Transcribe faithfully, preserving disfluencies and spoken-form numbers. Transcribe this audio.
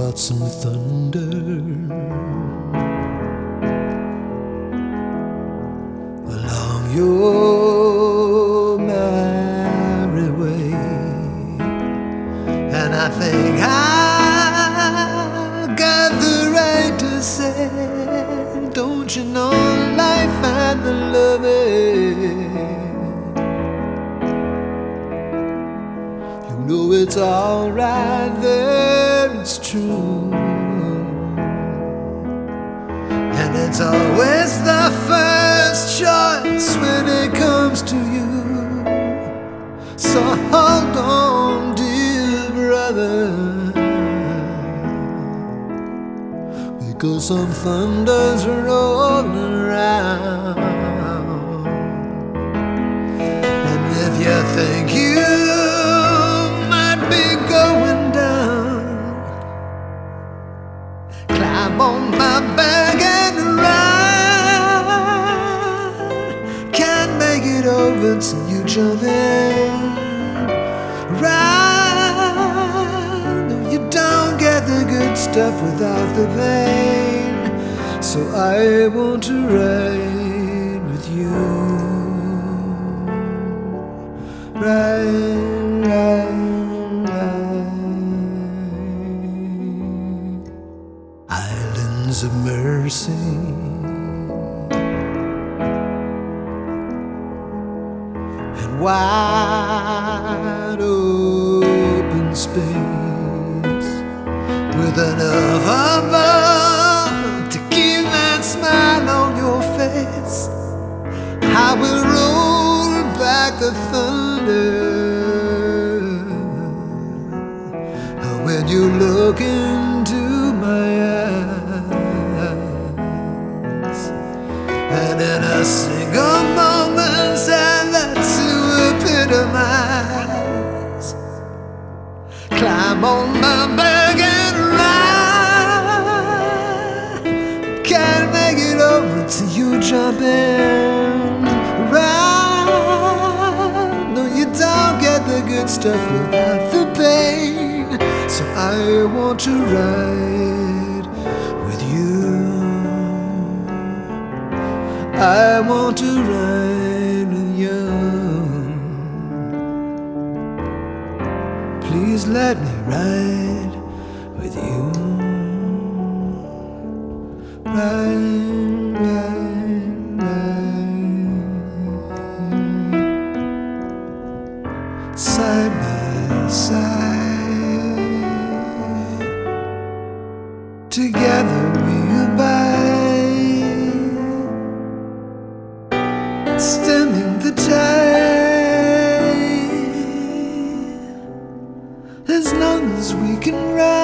about some thunder along your merry way, and I think I got the right to say, don't you know life and the loving, you know it's alright there, it's true, and it's always the first choice when it comes to you. So hold on, dear brother, because some thunder's rolling around, and if you think you might be going down, climb on my back and ride. Can't make it over till you jump in. Ride, no, you don't get the good stuff without the pain. So I want to ride with you. Ride, ride, ride. Islands of mercy, and wide open space, with enough of love to keep that smile on your face. I will roll back the thunder when you look into my eyes, and in a single moment and that's to epitomize. Climb on my back and ride. Can't make it over till you jump in. Ride, no, you don't get the good stuff without the pain. So I want to ride with you. I want to ride with you. Please let me ride with you. Ride, ride, ride, side by side, together we abide, stemming the tide, as long as we can ride.